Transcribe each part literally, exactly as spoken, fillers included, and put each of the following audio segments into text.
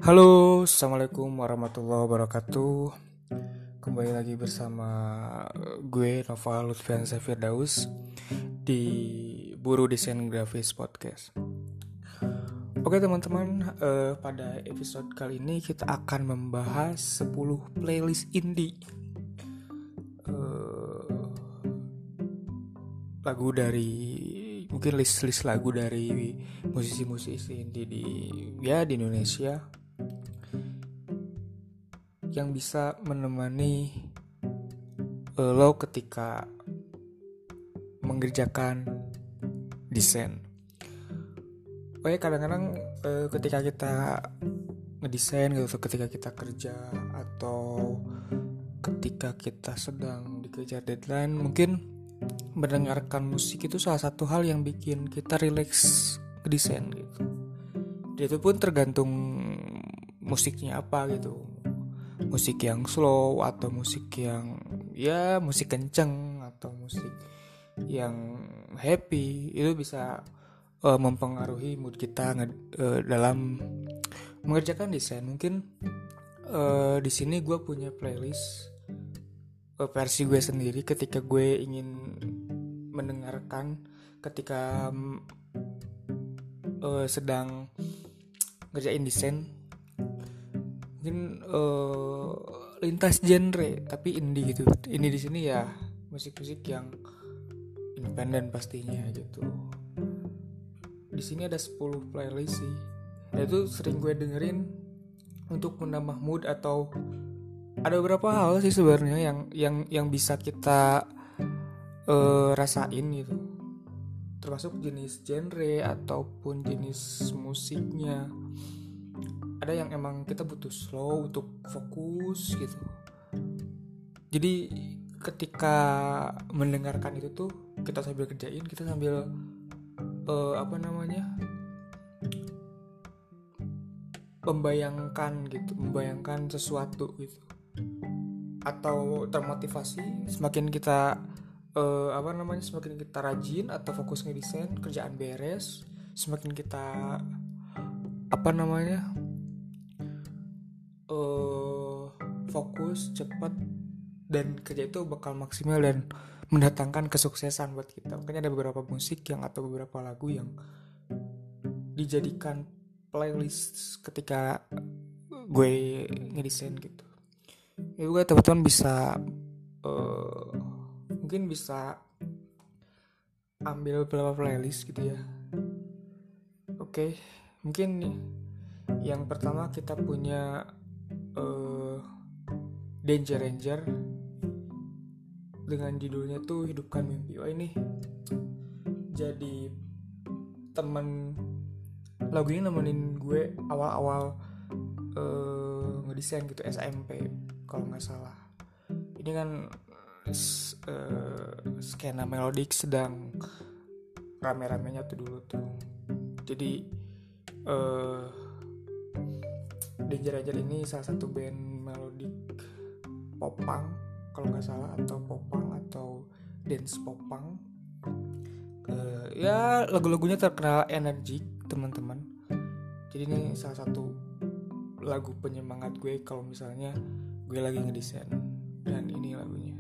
Halo, assalamualaikum warahmatullahi wabarakatuh. Kembali lagi bersama gue Nova Lutfiansa Firdaus di Buru Desain Grafis Podcast. Oke teman-teman, eh, pada episode kali ini kita akan membahas sepuluh playlist indie, eh, lagu dari mungkin list-list lagu dari musisi-musisi indie di ya di Indonesia yang bisa menemani uh, lo ketika mengerjakan desain. Oke, kadang-kadang uh, ketika kita ngedesain gitu, ketika kita kerja atau ketika kita sedang dikejar deadline, mungkin mendengarkan musik itu salah satu hal yang bikin kita rileks ngedesain gitu. Dia itu pun tergantung musiknya apa gitu. Musik yang slow atau musik yang ya musik kenceng atau musik yang happy itu bisa uh, mempengaruhi mood kita nge- uh, dalam mengerjakan desain. Mungkin uh, di sini gue punya playlist uh, versi gue sendiri ketika gue ingin mendengarkan ketika uh, sedang ngerjain desain. Mungkin uh, lintas genre tapi indie gitu. Indie di sini ya musik-musik yang independen pastinya gitu. Di sini ada sepuluh playlist sih. Dan itu sering gue dengerin untuk menambah mood atau ada beberapa hal sih sebenarnya yang yang yang bisa kita uh, rasain gitu. Termasuk jenis genre ataupun jenis musiknya. Ada yang emang kita butuh slow untuk fokus gitu. Jadi ketika mendengarkan itu tuh kita sambil kerjain, kita sambil uh, apa namanya membayangkan gitu, membayangkan sesuatu gitu. Atau termotivasi semakin kita uh, apa namanya semakin kita rajin atau fokus ngedesain, kerjaan beres, semakin kita apa namanya Uh, fokus cepat dan kerja itu bakal maksimal dan mendatangkan kesuksesan buat kita. Makanya ada beberapa musik yang atau beberapa lagu yang dijadikan playlist ketika gue ngedesain gitu. Ya juga teman-teman bisa uh, mungkin bisa ambil beberapa playlist gitu ya. Oke, mungkin nih yang pertama kita punya Uh, Danger Ranger dengan judulnya tuh Hidupkan Mimpi. Oh ini jadi temen lagu ini nemenin gue awal-awal uh, ngedesain gitu S M P kalau nggak salah. Ini kan uh, skena melodik sedang rame-ramenya tuh dulu tuh. Jadi uh, Danger Ranger ini salah satu band melodik popang kalau nggak salah, atau popang atau dance popang. Uh, ya lagu-lagunya terkenal energik teman-teman. Jadi ini salah satu lagu penyemangat gue kalau misalnya gue lagi ngedesain. Dan ini lagunya.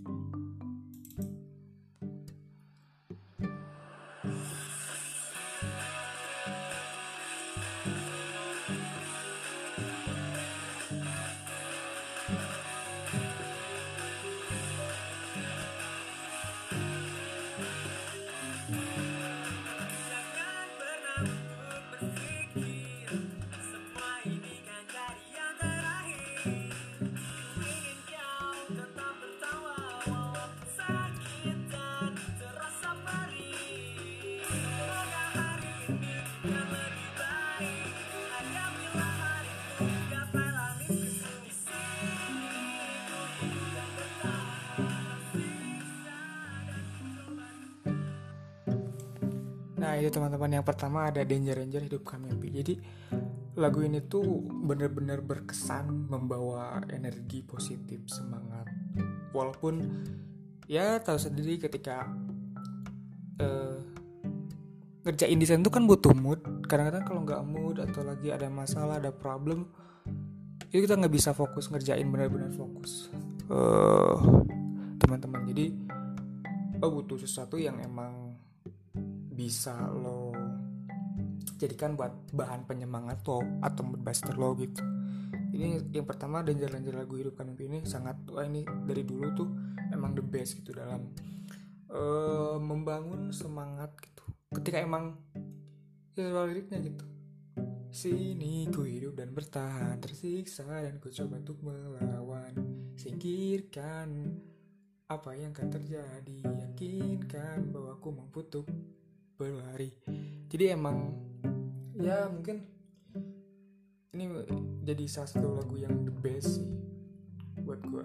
Nah itu teman-teman, yang pertama ada Danger Ranger Hidupkan Mimpi. Jadi lagu ini tuh benar-benar berkesan, membawa energi positif, semangat. Walaupun ya tahu sendiri ketika uh, ngerjain desain tuh kan butuh mood, kadang-kadang kalau nggak mood atau lagi ada masalah, ada problem, itu kita nggak bisa fokus ngerjain, benar-benar fokus uh, teman-teman. Jadi lo butuh sesuatu yang emang bisa lo jadikan buat bahan penyemangat lo atau mood booster lo gitu. Ini yang pertama, Danger-Danger Lagu Hidupkan Mimpi ini sangat, wah ini dari dulu tuh emang the best gitu dalam uh, membangun semangat gitu. Ketika emang ya liriknya gitu, sini ku hidup dan bertahan, tersiksa dan ku coba untuk melawan, singkirkan apa yang akan terjadi, yakinkan bahwa aku mampu untuk berlari. Jadi emang ya mungkin ini jadi salah satu lagu yang the best sih buat gue.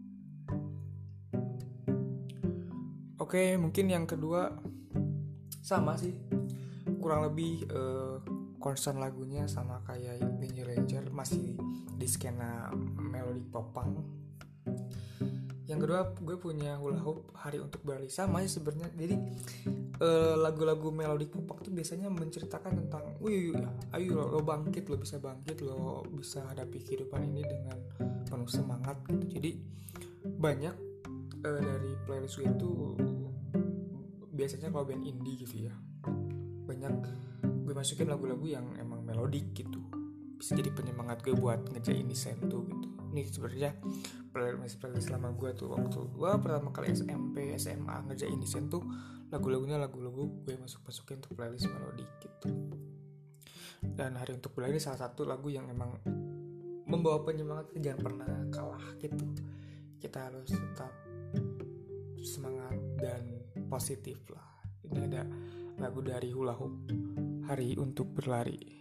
Oke, mungkin yang kedua sama sih, kurang lebih uh, concern lagunya sama kayak Danger-Danger, masih di skena melodic popang. Yang kedua gue punya Hula Hoop Hari Untuk Berlari, sama sih sebenarnya. Jadi uh, lagu-lagu melodic popang tuh biasanya menceritakan tentang, wih ayo lo, lo bangkit, lo bisa bangkit, lo bisa hadapi kehidupan ini dengan penuh semangat gitu. Jadi banyak uh, dari playlist gue itu biasanya kalau band indie gitu ya, banyak gue masukin lagu-lagu yang emang melodik gitu, bisa jadi penyemangat gue buat ngerjain desain tuh gitu. Ini sebenarnya playlist playlist lama gue tuh waktu gue pertama kali S M P S M A ngerjain desain tuh, lagu-lagunya lagu-lagu gue masuk masukin untuk playlist melodik gitu. Dan Hari Untuk Berlari salah satu lagu yang emang membawa penyemangat, jangan pernah kalah gitu. Kita harus tetap semangat dan positif lah. Ini ada lagu dari Hula Hoop, Hari Untuk Berlari.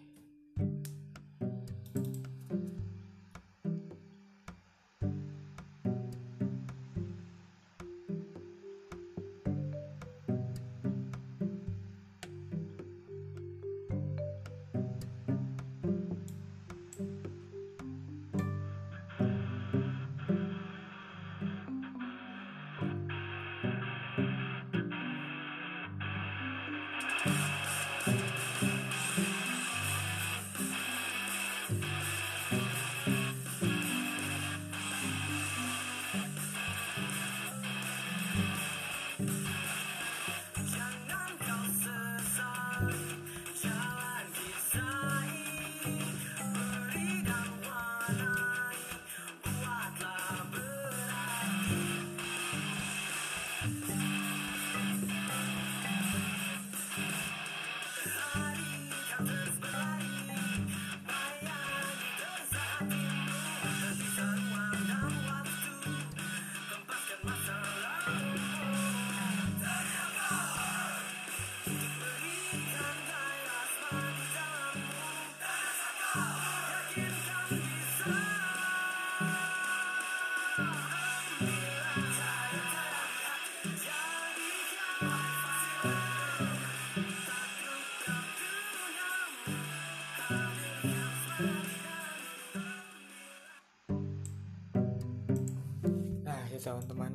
Teman-teman,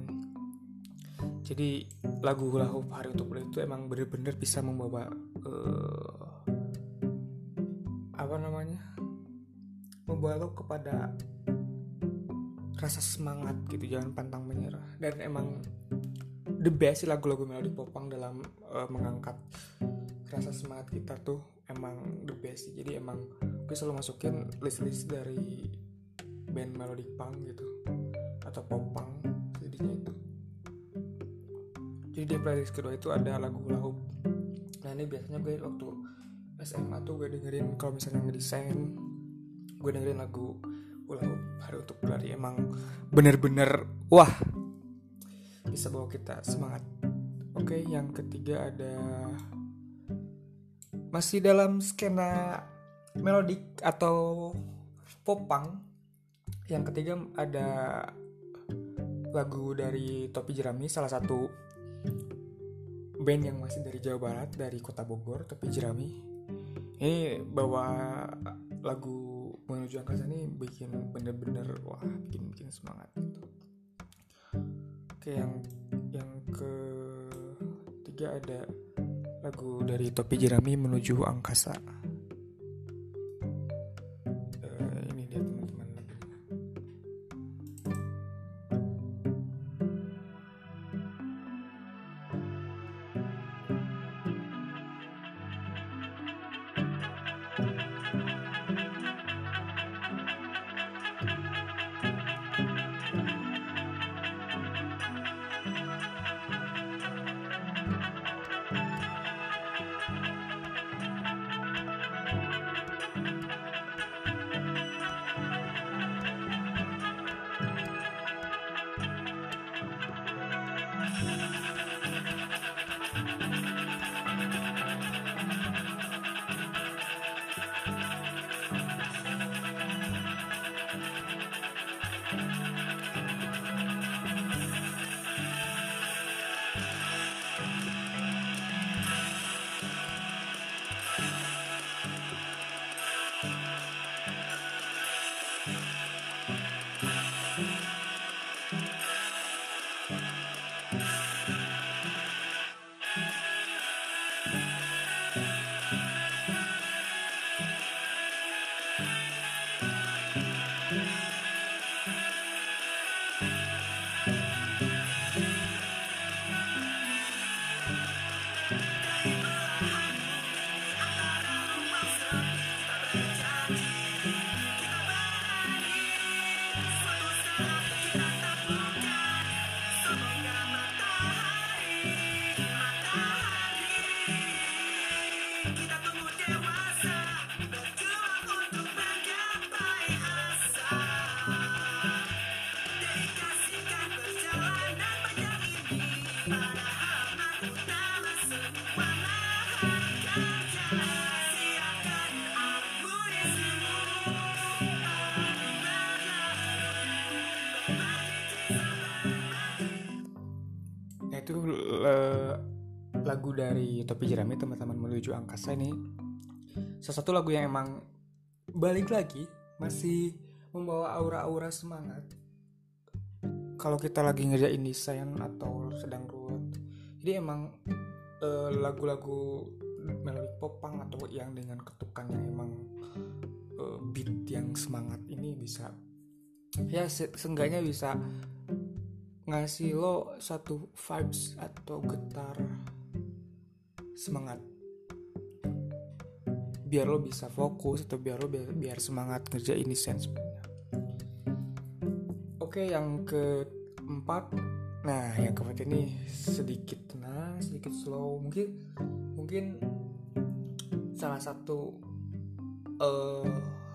jadi lagu Hula Hoop Hari Untuk Berlari itu emang bener-bener bisa membawa uh, apa namanya membawa lo kepada rasa semangat gitu, jangan pantang menyerah. Dan emang the best sih lagu-lagu melodi popang dalam uh, mengangkat rasa semangat kita tuh, emang the best sih. Jadi emang gue selalu masukin list-list dari band melodic punk gitu atau popang jadinya itu. Jadi di playlist kedua itu ada lagu Hula Hoop. Nah ini biasanya gue waktu S M A tuh gue dengerin, kalau misalnya ngedesain gue dengerin lagu Hula Hoop Hari Untuk Berlari. Emang bener-bener wah, bisa bawa kita semangat. Oke, yang ketiga ada masih dalam skena melodik atau popang. Yang ketiga ada lagu dari Topi Jerami, salah satu band yang masih dari Jawa Barat, dari Kota Bogor, Topi Jerami. Ini bawa lagu Menuju Angkasa ini bikin bener-bener wah, bikin bikin semangat gitu. Oke, yang yang ketiga ada lagu dari Topi Jerami, Menuju Angkasa. lagu dari Topi Jerami, Teman-teman Menuju Angkasa ini salah satu lagu yang emang balik lagi masih membawa aura-aura semangat kalau kita lagi ngerjain desain atau sedang ruwet. Jadi emang eh, lagu-lagu melodic popang atau yang dengan ketukan yang emang eh, beat yang semangat ini bisa ya se- seenggaknya bisa ngasih lo satu vibes atau getar semangat biar lo bisa fokus atau biar lo biar, biar semangat ngerjain desain sebenarnya. Oke, yang keempat, nah yang keempat ini sedikit tenang, sedikit slow, mungkin mungkin salah satu uh,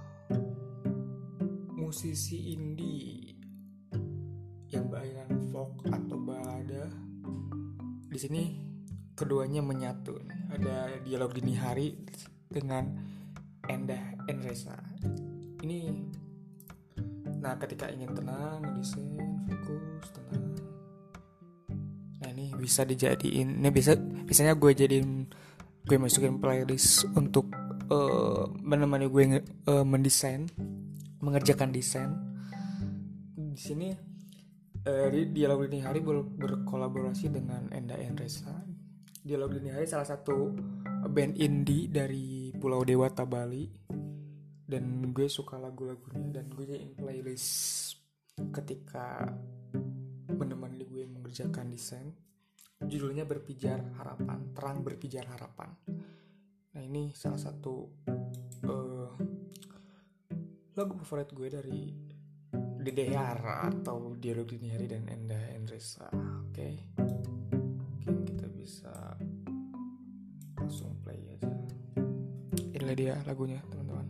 musisi indie yang beraliran folk atau balada. Di sini keduanya menyatu. Ada Dialog Dini Hari dengan Endah Enresa. Ini, nah ketika ingin tenang, desain, fokus, tenang. Nah ini bisa dijadiin, ini bisa, biasanya gue jadiin, gue masukin playlist untuk uh, menemani gue uh, mendesain, mengerjakan desain. Di sini uh, Dialog Dini Hari ber, berkolaborasi dengan Endah Enresa. Dialog Dini Hari salah satu band indie dari Pulau Dewata, Bali, dan gue suka lagu-lagunya dan gue jadiin playlist ketika menemani gue mengerjakan desain. Judulnya Berpijar Harapan, Terang Berpijar Harapan. Nah ini salah satu uh, lagu favorit gue dari Dede Yara atau Dialog Dini Hari dan Endah Enresa. Oke, okay. Mungkin kita bisa langsung play aja. Inilah dia lagunya, teman-teman.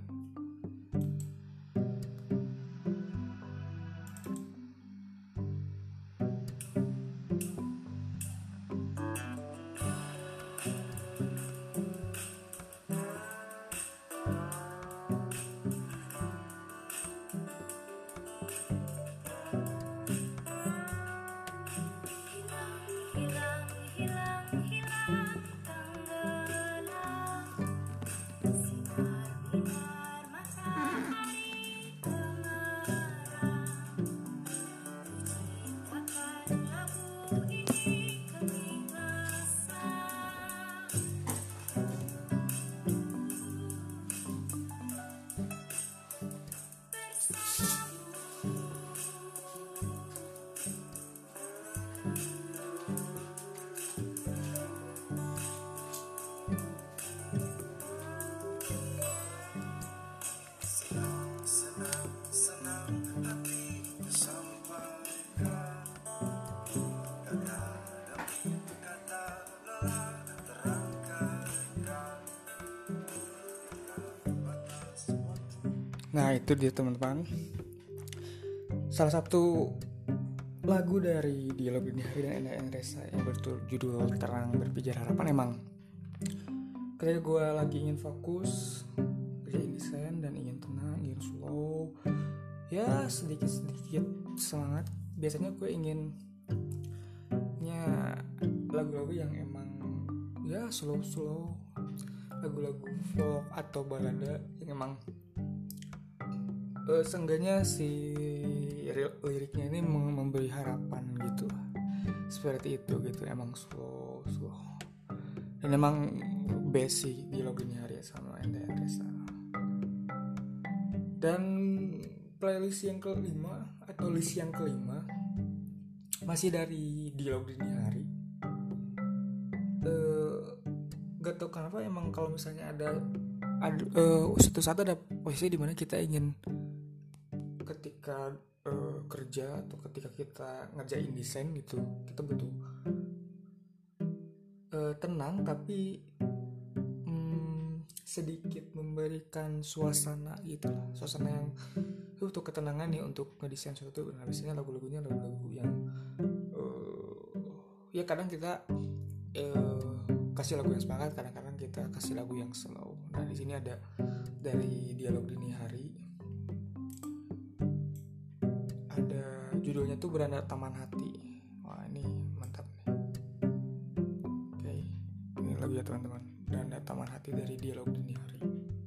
Nah itu dia teman-teman, salah satu lagu dari Dialog Dini Hari dan Endah Enresa yang berjudul Terang Berpijar Harapan. Emang ketika gue lagi ingin fokus kerjain desain dan ingin tenang, ingin slow, ya sedikit-sedikit semangat, biasanya gue ingin nya lagu-lagu yang emang ya slow-slow, lagu-lagu folk atau balada yang emang Uh, seenggaknya si liriknya ini memberi harapan gitu, seperti itu gitu. Emang slow slow dan emang best sih Dialog Dini Hari sama Endah Enresa. Dan playlist yang kelima atau list yang kelima masih dari Dialog Dini Hari. uh, gak tau kenapa emang kalau misalnya ada ada uh, suatu saat ada posisi dimana kita ingin ketika uh, kerja atau ketika kita ngerjain desain gitu, kita butuh uh, tenang tapi um, sedikit memberikan suasana gitu lah, suasana yang uh, untuk ketenangan nih untuk ngedesain sesuatu. Nah biasanya lagu-lagunya lagu-lagu yang uh, ya kadang kita uh, kasih lagu yang semangat, kadang-kadang kita kasih lagu yang slow. Nah di sini ada dari Dialog Dini Hari, judulnya tuh Beranda Taman Hati. Wah ini mantap nih. Oke, lagu ya teman-teman. Beranda Taman Hati dari Dialog Dini Hari.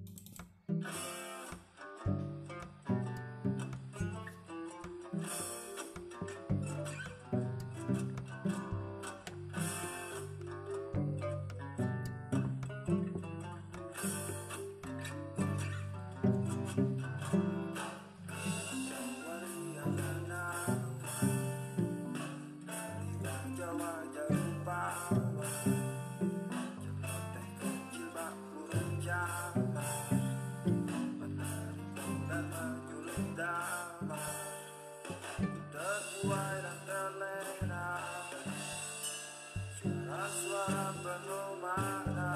Suara penuh makna,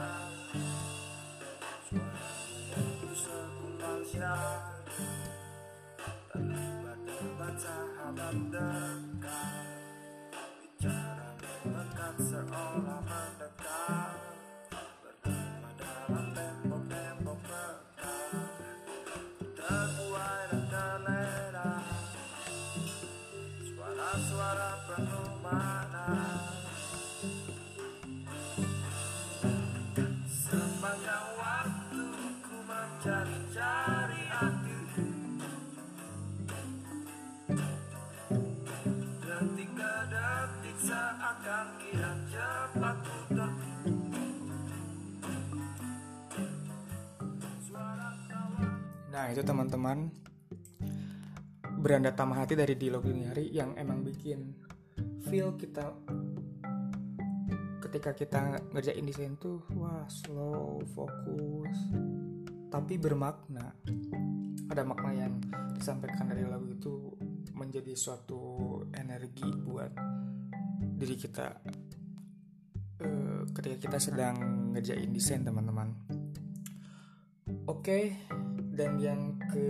suara yang sekular syari, terlibat debat sahabat dekat, bicara melekat seolah mendekat, bergema dalam tembok-tembok pekat, terbuai dan terlena, suara-suara penuh makna. Sepanjang waktu ku mencari-cari arti, detik ke detik seakan kian cepat ku tertipu. Nah itu teman-teman, Beranda Taman Hati dari Dialog Dini Hari yang emang bikin feel kita ketika kita ngerjain desain tuh wah slow, fokus, tapi bermakna. Ada makna yang disampaikan dari lagu itu menjadi suatu energi buat diri kita uh, ketika kita sedang ngerjain desain teman-teman. Oke, dan yang ke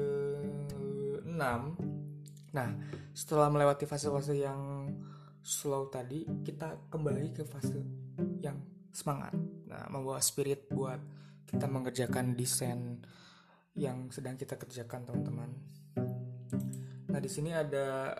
enam, nah setelah melewati fase-fase yang slow tadi, kita kembali ke fase yang semangat. Nah, membawa spirit buat kita mengerjakan desain yang sedang kita kerjakan, teman-teman. Nah, di sini ada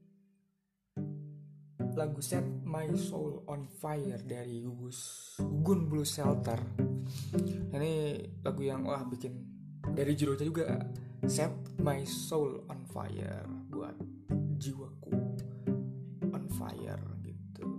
lagu Set My Soul on Fire dari Gugus Gugun Blue Shelter. Ini lagu yang wah bikin dari judulnya juga Set My Soul on Fire, buat jiwaku fire gitu.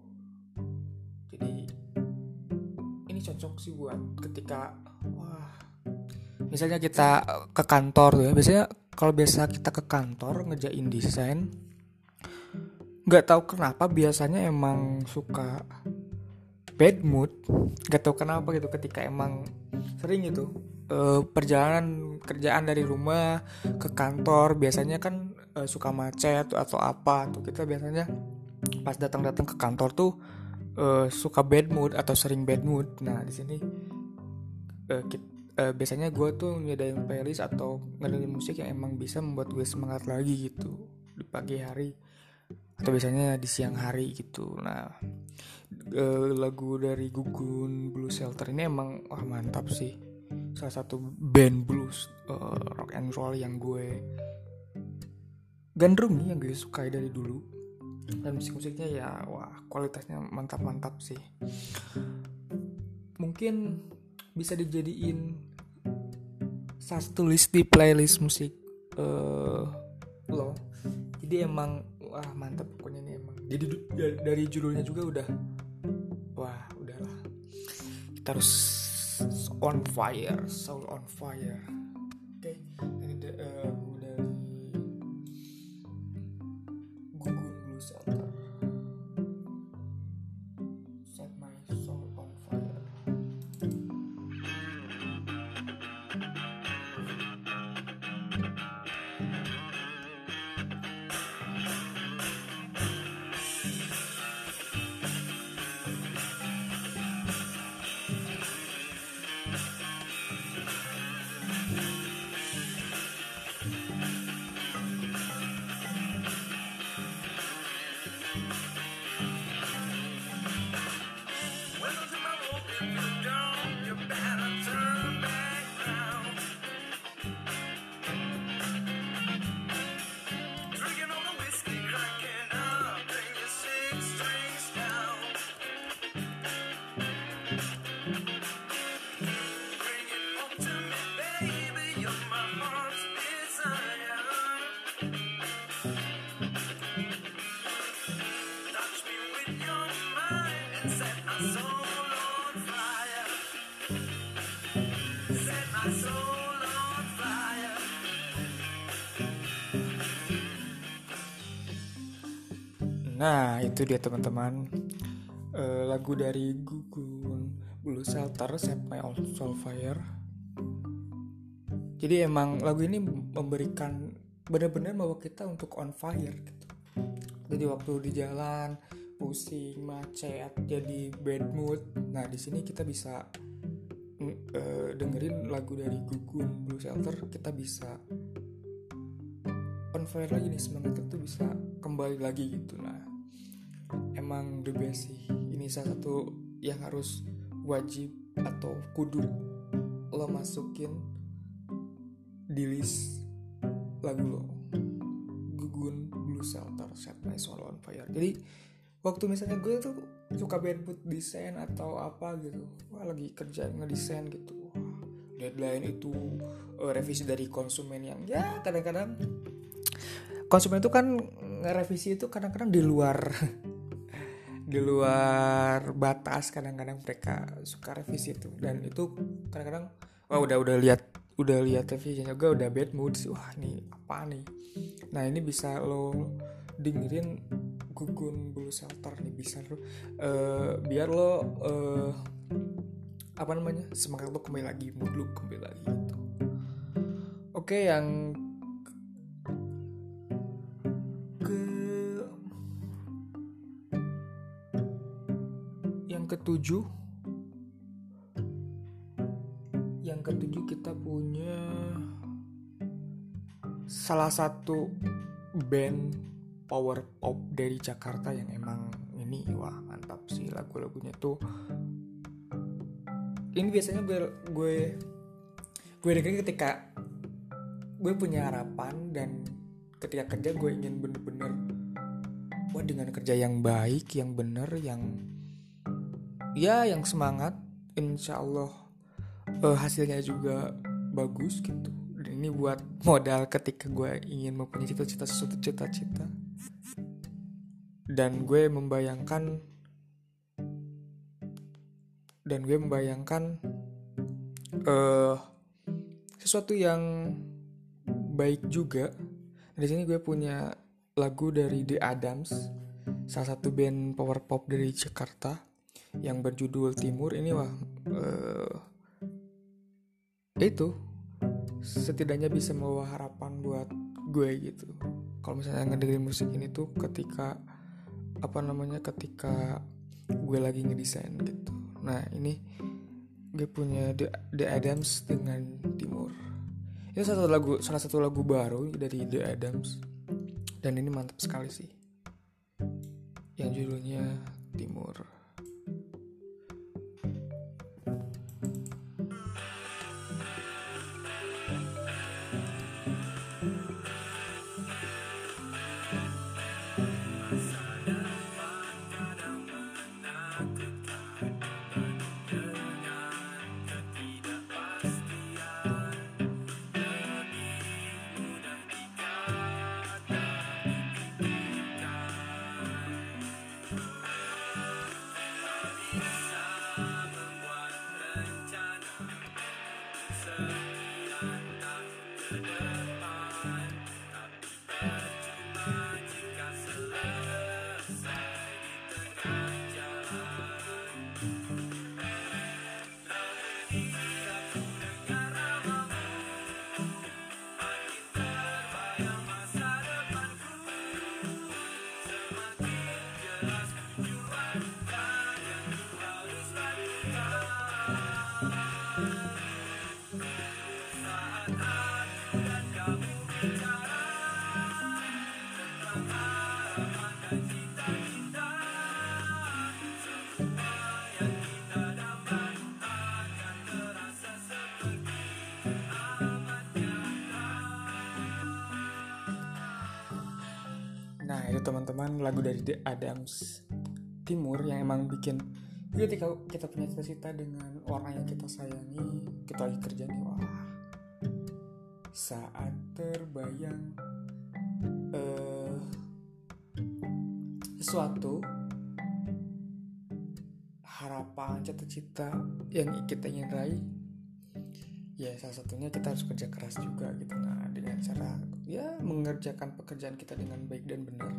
Jadi ini cocok sih buat ketika wah misalnya kita ke kantor tuh ya. Biasanya kalau biasa kita ke kantor ngerjain desain, nggak tahu kenapa biasanya emang suka bad mood, nggak tahu kenapa gitu ketika emang sering gitu uh, perjalanan kerjaan dari rumah ke kantor, biasanya kan uh, suka macet atau apa tuh, kita biasanya pas datang-datang ke kantor tuh uh, suka bad mood atau sering bad mood. Nah di sini uh, kita, uh, biasanya gue tuh nyediain playlist atau ngedengerin musik yang emang bisa membuat gue semangat lagi gitu di pagi hari atau biasanya di siang hari gitu. Nah uh, lagu dari Gugun Blue Shelter ini emang wah mantap sih, salah satu band blues uh, rock and roll yang gue gandrungi, yang gue sukai dari dulu. Dan musik-musiknya ya wah kualitasnya mantap-mantap sih. Mungkin bisa dijadiin satu list di playlist musik uh, lo. Jadi emang wah mantap pokoknya ini emang. Jadi dari judulnya juga udah wah udahlah, kita harus on fire, soul on fire. Oke, okay. Ini de, uh, dari Gugun Blue Shelter, Set My Soul on Fire. on fire. Set my soul on fire. Nah, itu dia teman-teman, uh, lagu dari Gugun Blue Shelter, Set My Soul Fire. Jadi emang lagu ini memberikan, benar-benar membawa kita untuk on fire gitu. Jadi waktu di jalan pusing, macet, jadi bad mood. Nah, di sini kita bisa uh, dengerin lagu dari Gugun Blue Shelter, kita bisa on fire lagi nih, semangat itu bisa kembali lagi gitu. Nah, emang the best sih. Ini salah satu yang harus wajib atau kudu lo masukin di list lagu lo. Gugun Blue Shelter, Set My Soul on Fire. Jadi waktu misalnya gue tuh suka bad mood desain atau apa gitu, wah lagi kerja ngedesain gitu, wah, deadline itu uh, revisi dari konsumen yang ya kadang-kadang konsumen itu kan ngerevisi itu kadang-kadang di luar di luar batas, kadang-kadang mereka suka revisi itu, dan itu kadang-kadang wah udah udah lihat udah lihat revisinya gue udah bad mood sih, wah nih apa nih. Nah, ini bisa lo dengerin Gugun Blue Shelter nih, bisa lo uh, biar lo uh, apa namanya semangat lo kembali lagi, mood lo kembali lagi gitu. Oke, yang ke yang ketujuh yang ketujuh kita punya salah satu band power pop dari Jakarta yang emang ini wah mantap sih lagu-lagunya tuh. Ini biasanya gue gue gue dengerin ketika gue punya harapan, dan ketika kerja gue ingin bener-bener wah dengan kerja yang baik, yang bener, yang ya yang semangat, insya Allah uh, hasilnya juga bagus gitu. Dan ini buat modal ketika gue ingin mempunyai cita-cita sesuatu cita-cita. Dan gue membayangkan dan gue membayangkan uh, sesuatu yang baik juga. Di sini gue punya lagu dari The Adams, salah satu band power pop dari Jakarta yang berjudul Timur. Ini wah uh, itu setidaknya bisa membawa harapan buat gue gitu. Kalau misalnya ngedengerin musik ini tuh ketika apa namanya ketika gue lagi ngedesain gitu. Nah, ini gue punya The, The Adams dengan Timur. Ini salah satu lagu salah satu lagu baru dari The Adams, dan ini mantap sekali sih. Yang judulnya Timur. Nah, itu teman-teman lagu dari The Adams, Timur, yang emang bikin ketika kita punya cita-cita dengan orang yang kita sayangi, kita lagi kerja nih, wah saat terbayang uh, sesuatu harapan, cita-cita yang kita ingin raih, ya salah satunya kita harus kerja keras juga gitu. Nah, dengan cara ya mengerjakan pekerjaan kita dengan baik dan benar.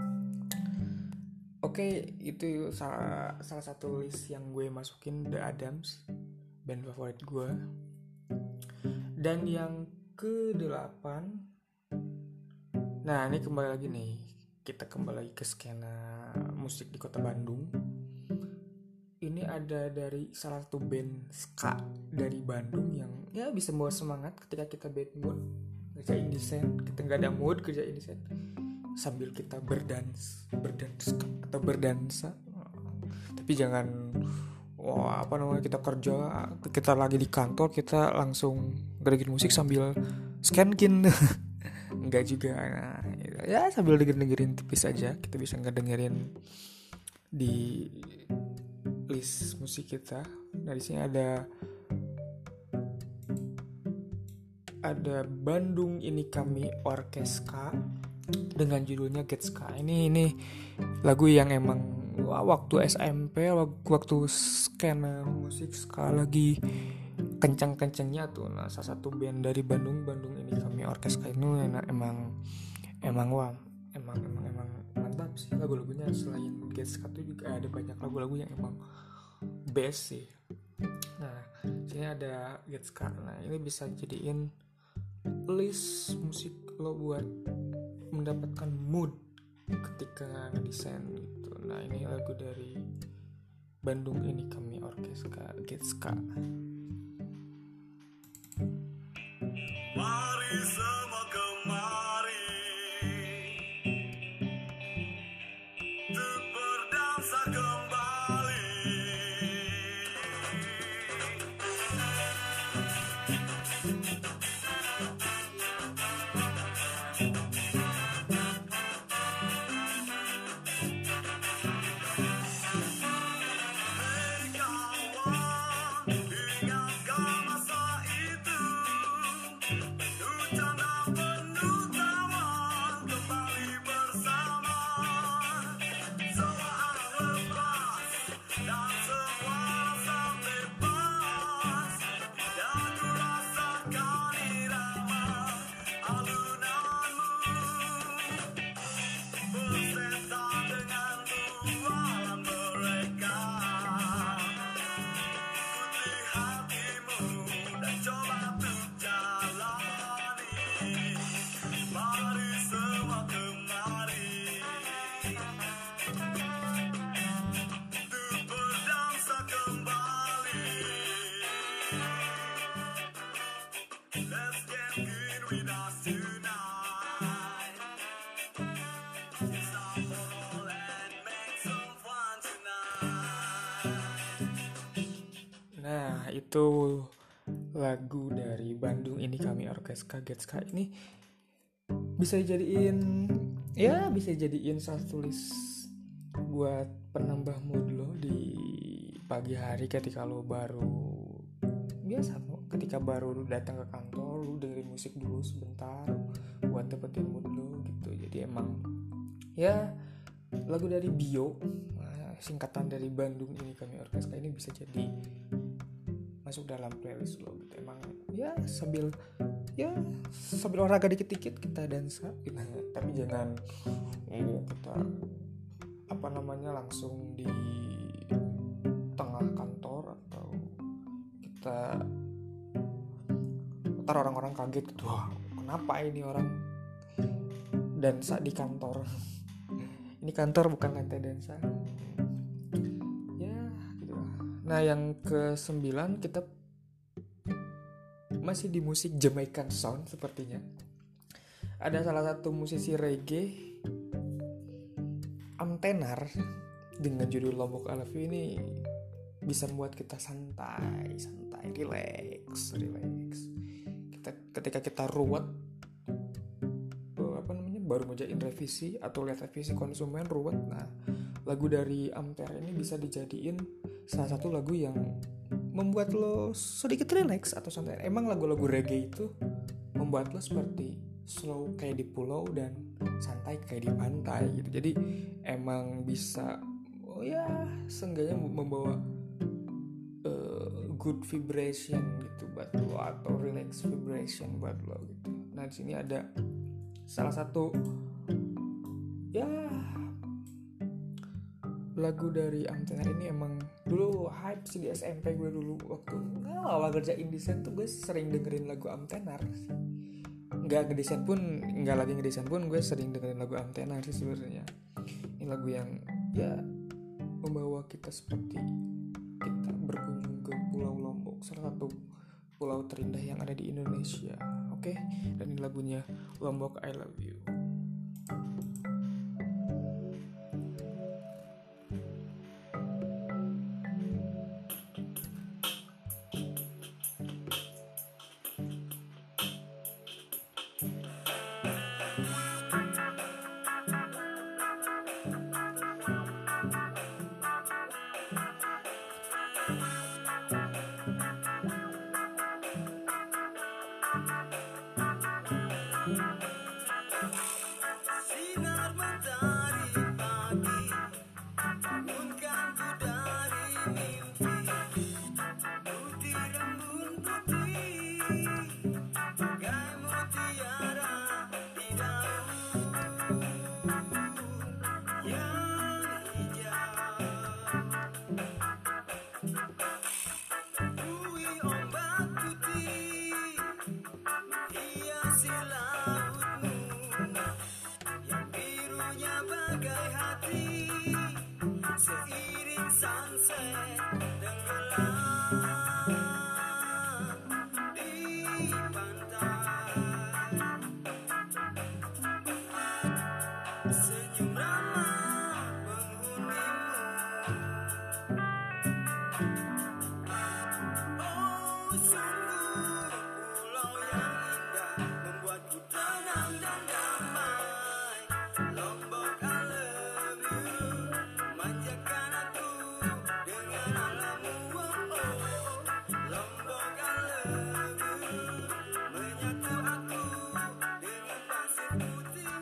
Oke, itu salah, salah satu list yang gue masukin, The Adams, band favorit gue. Dan yang kedelapan, nah ini kembali lagi nih, kita kembali lagi ke skena musik di kota Bandung. Ini ada dari salah satu band ska dari Bandung yang ya bisa membawa semangat ketika kita bad mood kerjain desain, kita nggak ada mood kerjain desain, sambil kita berdans, berdans atau berdansa. Tapi jangan, wah apa namanya, kita kerja, kita lagi di kantor, kita langsung gerakin musik sambil scan-kin. Enggak juga. Nah, ya sambil denger-dengerin tipis aja, kita bisa ngedengerin di list musik kita. Nah, di sini ada ada Bandung Ini Kami Orkeska dengan judulnya Get Ska. Ini ini lagu yang emang wah, waktu S M P, waktu skena musik ska lagi kencang-kencangnya tuh. Nah, salah satu band dari Bandung, Bandung Ini Kami Orkeska itu enak, emang emang wah, emang emang emang mantap sih lagu-lagunya. Selain Get Ska tuh juga ada banyak lagu-lagu yang emang best sih. Nah, sini ada Get Ska. Nah, ini bisa jadiin list musik lo buat mendapatkan mood ketika ngedesain gitu. Nah, ini lagu dari Bandung Ini Kami Orkeska, Get Ska. Mari semua kemari untuk berdansa kembali. Nah, itu lagu dari Bandung Ini Kami Orkeska, Get Ska. Ini bisa dijadiin, ya bisa jadiin satu list buat penambah mood lo di pagi hari ketika lo baru biasa lo, ketika baru datang ke kantor, lo dengerin musik dulu sebentar buat dapetin mood lo gitu. Jadi emang ya lagu dari Bio, singkatan dari Bandung Ini Kami Orkeska, ini bisa jadi masuk dalam playlist lo gitu. Emang ya sambil ya sambil olahraga dikit-dikit kita dansa gitu. Tapi jangan oh, kita apa namanya langsung di tengah kantor atau kita ntar orang-orang kaget gitu, wah kenapa ini orang dansa di kantor. Ini kantor bukan lantai dansa. Nah, yang kesembilan kita masih di musik Jamaican Sound sepertinya. Ada salah satu musisi reggae, Amtenar, dengan judul Lombok I Love You. Ini bisa membuat kita santai, santai, relax, relax. Kita ketika kita ruwet, apa namanya, baru ngerjain revisi atau lihat revisi konsumen ruwet. Nah, lagu dari Amtenar ini bisa dijadiin salah satu lagu yang membuat lo sedikit relax atau santai. Emang lagu-lagu reggae itu membuat lo seperti slow kayak di pulau dan santai kayak di pantai gitu. Jadi emang bisa, oh ya, seenggaknya membawa good vibration gitu buat lo, atau relax vibration buat lo gitu. Nah di sini ada salah satu ya lagu dari Amtenar. Ini emang dulu hype sih di S M P gue dulu waktu nah, awal kerjain desain tuh gue sering dengerin lagu Amtenar. Nggak ngedesain pun, nggak lagi ngedesain pun gue sering dengerin lagu Amtenar sih sebenarnya. Ini lagu yang ya membawa kita seperti kita berkunjung ke Pulau Lombok, salah satu pulau terindah yang ada di Indonesia. Oke, dan ini lagunya Lombok I Love You. Sinar mentari pagi bangunkanku dari mimpi. Putih rembun putih bagai mutiara di daun yang hijau. Bui ombak putih hiasi lautmu yang birunya bagai hati, seiring sunset tenggelam di pantai. Senyum ramah penghunimu, oh sungguh pulau yang indah membuatku tenang dan damai. Lombok I love you, manjakan aku dengan alammu. Oh, oh. Lombok I love you, menyatu aku dengan pasir putih.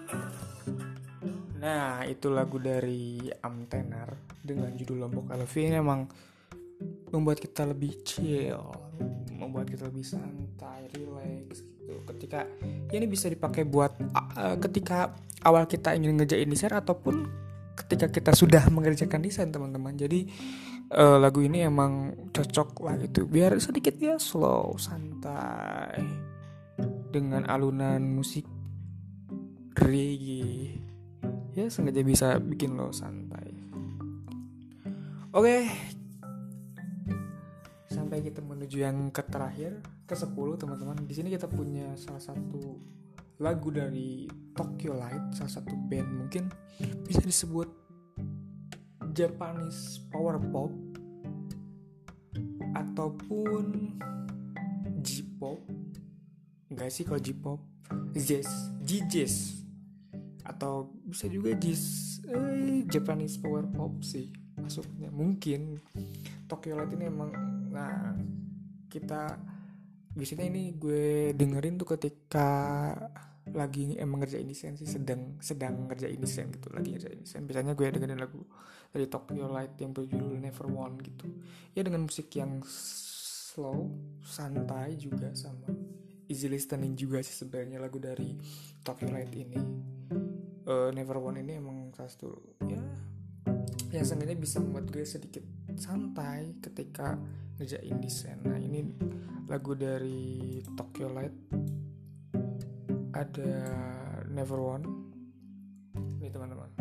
Nah, itu lagu dari Amtenar dengan judul Lombok I Love You. Ini emang membuat kita lebih chill, membuat kita lebih santai, relax gitu. Ketika ya ini bisa dipakai buat uh, ketika awal kita ingin ngerjain desain ataupun ketika kita sudah mengerjakan desain, teman-teman. Jadi uh, lagu ini emang cocok lah gitu. Biar sedikit ya slow, santai dengan alunan musik reggae. Ya sengaja bisa bikin lo santai. Oke, sampai kita menuju yang ke terakhir, ke sepuluh teman-teman. Di sini kita punya salah satu lagu dari Tokyo Light, salah satu band mungkin bisa disebut Japanese power pop ataupun J-pop. Enggak sih kalau J-pop, jazz, J-jazz, atau bisa juga jazz, eh, Japanese power pop sih masuknya mungkin. Tokyo Light ini emang, nah kita biasanya ini gue dengerin tuh ketika lagi emang ngerjain desain sih, sedang sedang ngerjain desain gitu, lagi ngerjain desain. Biasanya gue dengerin lagu dari Tokyo Light yang berjudul Never One gitu. Ya dengan musik yang slow, santai juga, sama easy listening juga sih sebenarnya lagu dari Tokyo Light ini. Uh, Never One ini emang salah satu ya yang sebenarnya bisa membuat gue sedikit santai ketika ngerjain desain. Nah ini lagu dari Tokyo Light, ada Never One nih teman-teman.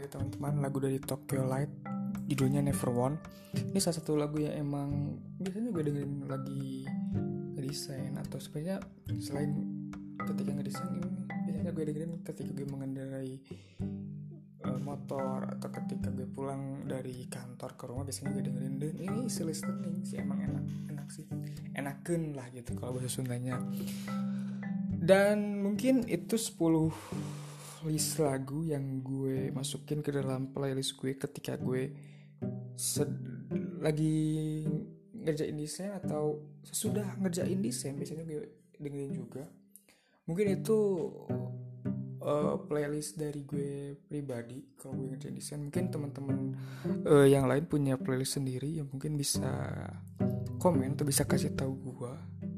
ya teman-teman, lagu dari Tokyo Light, judulnya Never Won. Ini salah satu lagu yang emang biasanya gue dengerin lagi ngedesain, atau sebenarnya selain ketika ngedesain ini biasanya gue dengerin ketika gue mengendarai uh, motor, atau ketika gue pulang dari kantor ke rumah biasanya gue dengerin. Dan ini easy listening sih, emang enak enak sih, enakeun lah gitu kalau bahasa Sundanya. Dan mungkin itu sepuluh list lagu yang gue masukin ke dalam playlist gue ketika gue sed- lagi ngerjain desain atau sesudah ngerjain desain, biasanya gue dengerin juga. Mungkin itu uh, playlist dari gue pribadi kalau gue ngerjain desain. Mungkin teman-teman uh, yang lain punya playlist sendiri yang mungkin bisa komen atau bisa kasih tahu gue.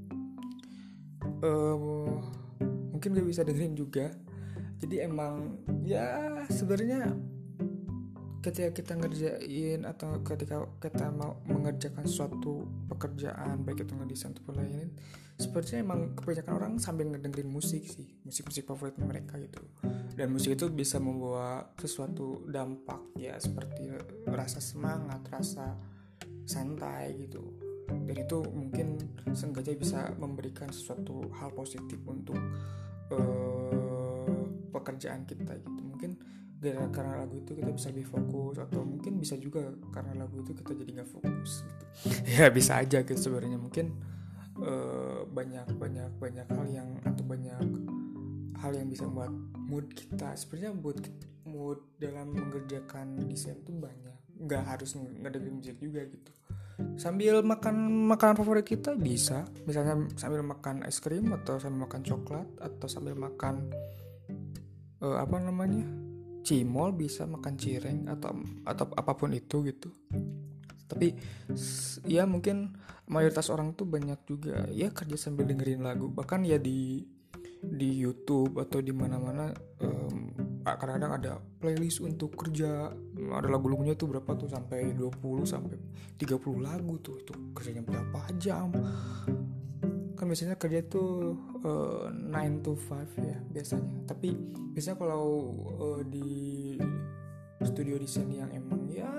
Uh, mungkin gue bisa dengerin juga. Jadi emang ya sebenarnya ketika kita ngerjain atau ketika kita mau mengerjakan suatu pekerjaan, baik itu ngedesain atau lain, sepertinya emang kebanyakan orang sambil ngedengerin musik sih, musik-musik favorit mereka gitu. Dan musik itu bisa membawa sesuatu dampak ya, seperti rasa semangat, rasa santai gitu. Dan itu mungkin sengaja bisa memberikan sesuatu hal positif untuk uh, pekerjaan kita gitu. Mungkin karena lagu itu kita bisa lebih fokus, atau mungkin bisa juga karena lagu itu kita jadi nggak fokus gitu. Ya bisa aja gitu sebenarnya. Mungkin uh, banyak banyak banyak hal yang atau banyak hal yang bisa membuat mood kita. Sebenarnya mood mood dalam mengerjakan desain itu banyak. Nggak harus ngedengerin musik juga gitu. Sambil makan makanan favorit kita bisa, misalnya sambil makan es krim, atau sambil makan coklat, atau sambil makan uh, apa namanya cimol, bisa makan cireng atau atau apapun itu gitu. Tapi ya mungkin mayoritas orang tuh banyak juga ya kerja sambil dengerin lagu, bahkan ya di di YouTube atau di mana-mana um, kadang-kadang ada playlist untuk kerja, ada lagu-lagunya tuh berapa tuh, sampai dua puluh sampai tiga puluh lagu tuh. Itu kerjanya berapa jam? Kan biasanya kerja tuh uh, nine to five ya biasanya. Tapi biasanya kalau uh, di studio desain yang emang ya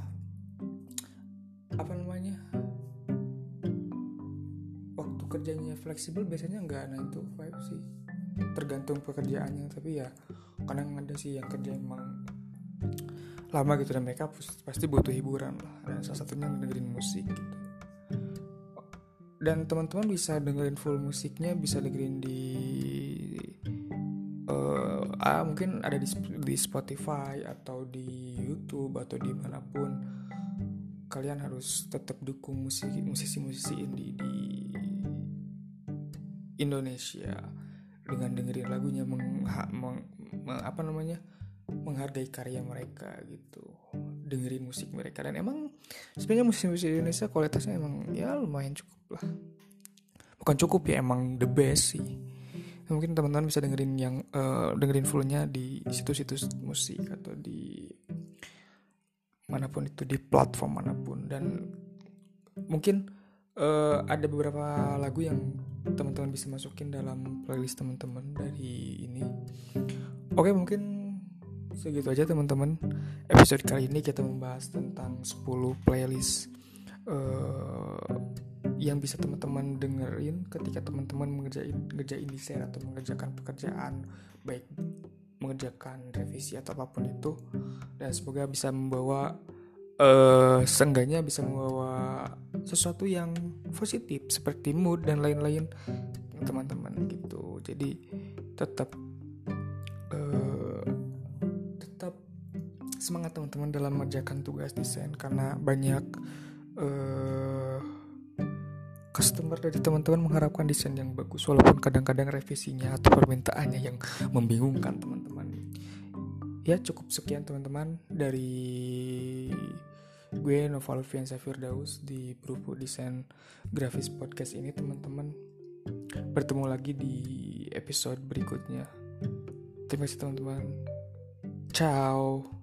apa namanya waktu kerjanya fleksibel, biasanya nggak nine to five sih, tergantung pekerjaannya. Tapi ya kadang ada sih yang kerja emang lama gitu, dan mereka pasti butuh hiburan lah, dan salah satunya dengerin musik gitu. Dan teman-teman bisa dengerin full musiknya, bisa dengerin di uh, ah, mungkin ada di, di Spotify atau di YouTube atau dimanapun. Kalian harus tetap dukung musik musisi-musisi indie di Indonesia dengan dengerin lagunya, meng, meng, meng, apa namanya menghargai karya mereka gitu, dengerin musik mereka. Dan emang sebenarnya musik-musik Indonesia kualitasnya emang ya lumayan cukup lah, bukan cukup ya, emang the best sih. Mungkin teman-teman bisa dengerin yang uh, dengerin fullnya di situs-situs musik atau di manapun itu, di platform manapun. Dan mungkin uh, ada beberapa lagu yang teman-teman bisa masukin dalam playlist teman-teman dari ini. Oke, mungkin segitu aja teman-teman. Episode kali ini kita membahas tentang sepuluh playlist uh, yang bisa teman-teman dengerin ketika teman-teman mengerjain ngerjain desain atau mengerjakan pekerjaan, baik mengerjakan revisi atau apapun itu. Dan semoga bisa membawa uh, seenggaknya bisa membawa sesuatu yang positif seperti mood dan lain-lain teman-teman gitu. Jadi tetap uh, tetap semangat teman-teman dalam mengerjakan tugas desain, karena banyak uh, customer dari teman-teman mengharapkan desain yang bagus, walaupun kadang-kadang revisinya atau permintaannya yang membingungkan teman-teman. Ya cukup sekian teman-teman dari gue, Nova Lufiansa Firdaus, di Berupu Desain Grafis Podcast ini teman-teman. Bertemu lagi di episode berikutnya. Terima kasih teman-teman. Ciao.